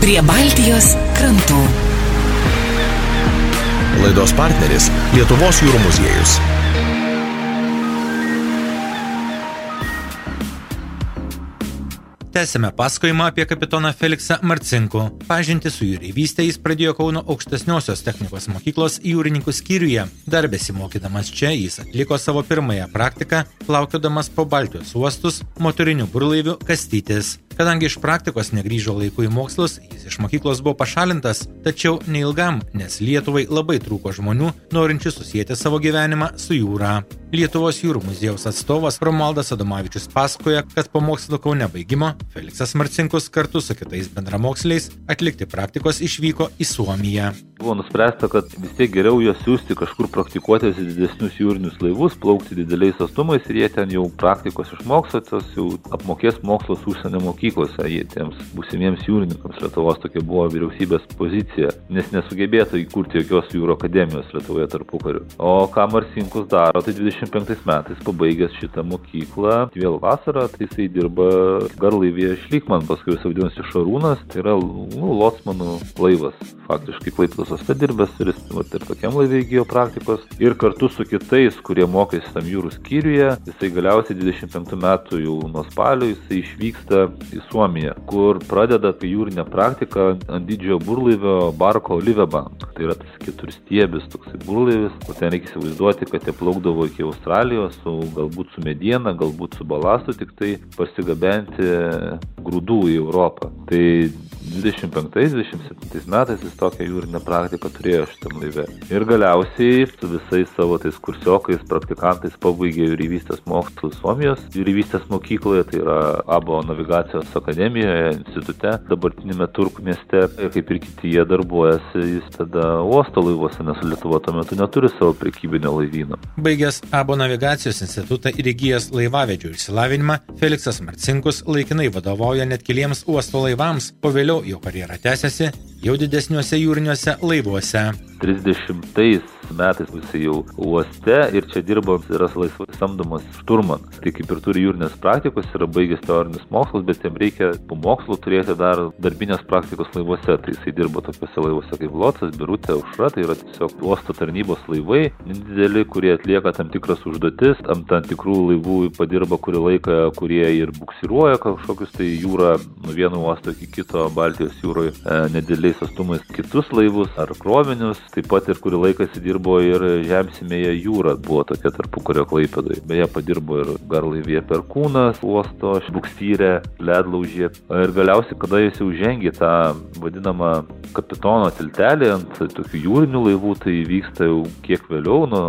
Prie Baltijos krantų. Laidos partneris Lietuvos jūrų muziejus. Tęsime pasakojimą apie kapitoną Feliksą Marcinkų. Pažintį su jūreivyste jis pradėjo Kauno aukštesniosios technikos mokyklos jūrininkų skyriuje. Dar besimokydamas čia jis atliko savo pirmąją praktiką, plaukiodamas po Baltijos uostus motoriniu burlaiviu kastytis. Kadangi iš praktikos negrįžo laiku į mokslus, jis iš mokyklos buvo pašalintas, tačiau neilgam, nes Lietuvai labai trūko žmonių, norinčių susijęti savo gyvenimą su jūra. Lietuvos jūrų muziejaus atstovas Romualdas Adomavičius pasakoja, kad po mokslo Kaune baigimo Feliksas Marcinkus kartu su kitais bendramoksliais atlikti praktikos išvyko į Suomiją. Buvo nuspręsta, kad vis tiek geriau juos siųsti kažkur praktikuotis į didesnius jūrinius laivus, plaukti dideliais atstumais ir jie ten jau praktikos išmokso, tas jau apmokės mokslos užsienio mokyklose, jie tiems būsimiems jūrininkams. Lietuvos tokia buvo vyriausybės pozicija, nes nesugebėtų įkurti jokios jūrų akademijos Lietuvoje tarpukariu. O ką Marcinkus daro, tai 25 metais pabaigęs šitą mokyklą, vėl vasarą, tai jisai dirba garlaivyje Šlykman, paskui jis vadinasi Šarūnas, tai yra lotsmanų laivas, faktiškai Klaipėdos uoste dirbęs ir ir tokiam laivė įgijo praktikos. Ir kartu su kitais, kurie mokėsi tam jūrų skyriuje, jisai galiausiai 25 metų jau nuo spalio jisai išvyksta į Suomiją, kur pradeda jūrinę praktiką ant didžiojo burlaivio Barko Livebank. Tai yra tas keturstiebis toksai burlaivis, kur ten reikia įsivaizduoti, kad jie plaukdavo iki Australijos, galbūt su mediena, galbūt su balastu, tik tai pasigabenti grūdų į Europą. Tai 25-27 metais jis tokią jūrinę praktiką turėjo šitam laive. Ir galiausiai su visais savo tais kursiokais, praktikantais pabaigė jūreivystės mokslus Suomijos jūreivystės mokykloje, tai yra Abo navigacijos akademijoje, institute, dabartinėme Turku mieste. Ir kaip ir kiti jie darbuojasi, jis tada uosto laivuose, nes Lietuva tuo metu neturi savo prekybinio laivyno. Baigęs Abo navigacijos institutą ir įgijęs laivavedžio išsilavinimą, Feliksas Marcinkus laikinai vadovauja net keliems uosto laivams, o vėliau jo karjera tęsiasi jau didesniuose jūriniuose laivuose. 30 metais jisai jau uoste ir čia dirbo, yra laisvai samdomas šturmanas. Tai kaip ir turi jūrinės praktikos, yra baigęs teorinius mokslus, bet jam reikia po mokslo turėti dar darbinės praktikos laivuose. Tai jisai dirbo tokiuose laivuose kaip Lotsas, Birutė, Aušra, tai yra tiesiog uosto tarnybos laivai, dideli, kurie atlieka tam tikras užduotis, tam tikrų laivų padirba kurį laiką, kurie ir buksiruoja kažkokius tai jūrą nuo vieno uosto iki kito Baltijos jūroje nedideliais atstumais kitus laivus ar krovinius. Taip pat ir kurį laiką dirbo ir Žemsimėje jūra, buvo tokia tarpukario Klaipėdoje. Beje, padirbo ir garlaivyje Perkūnas, uosto, buksyre, ledlaužė. Ir galiausiai, kada jis jau žengė tą vadinamą kapitono tiltelį ant tokių jūrinių laivų, tai vyksta jau kiek vėliau, nuo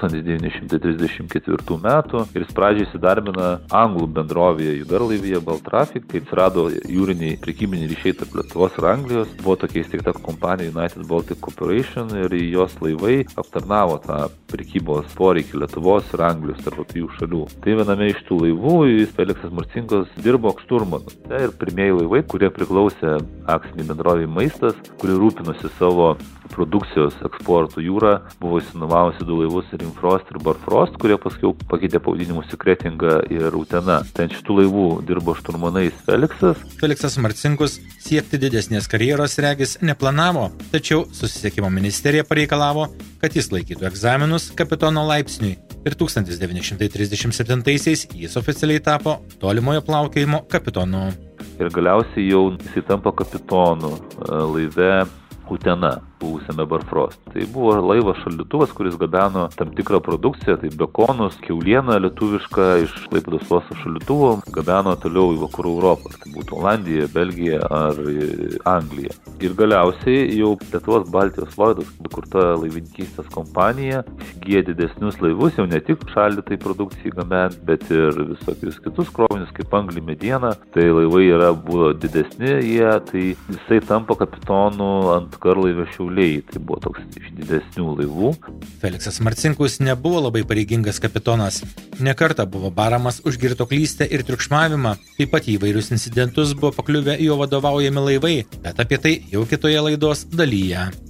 1934 metų. Ir jis pradžiai įsidarbina anglų bendrovėje garlaivyje Baltrafik, kai atsirado jūriniai prekybiniai ryšiai tarp Lietuvos ir Anglijos. Buvo tokia įsteigta kompanija United Baltic Corporation ir jos laivai aptarnavo tą prekybos poreikį Lietuvos ir Anglijos tarp abiejų šalių. Tai viename iš tų laivų Feliksas Marcinkus dirbo šturmanu. Tai ir pirmieji laivai, kurie priklausė akciniai bendrovei Maistas, kuri rūpinosi savo produkcijos eksportų jūrą, buvo įsinuomavusi 2 laivus Rimfrost ir Barfrost, kurie paskui pakeitė pavadinimus į Kretingą ir Uteną. Ten šitų laivų dirbo šturmanais Feliksas. Feliksas Marcinkus siekti didesnės karjeros regis neplanavo, tačiau susisiekimo ministerija pareikalavo, kad jis laikytų egzaminus kapitono laipsniui. Ir 1937-aisiais jis oficialiai tapo tolimojo plaukiojimo kapitonu. Ir galiausiai jau jis tampa kapitonu laive Utena, buvusiame Barfrost. Tai buvo laivas šaldytuvas, kuris gabeno tam tikrą produkciją, tai bekonus, kiaulieną lietuvišką iš Klaipėdos uosto šaldytuvo gabeno toliau į vakarų Europą. Tai būtų Olandija, Belgija ar Anglija. Ir galiausiai jau Lietuvos Baltijos Lloydas, kurta laivininkystės kompanija, įsigyja didesnius laivus, jau ne tik šaldytai produkcijai gabent, bet ir visokius kitus krovinius, kaip anglį mediena. Tai laivai buvo didesni, tai jisai tampa kapitonu ant garlaivio Šiauliai, tai buvo toks iš didesnių laivų. Feliksas Marcinkus nebuvo labai pareigingas kapitonas. Ne kartą buvo baramas už girtuoklystę ir triukšmavimą, taip pat įvairius incidentus buvo pakliuvę jo vadovaujami laivai, bet apie tai jau kitoje laidos dalyje.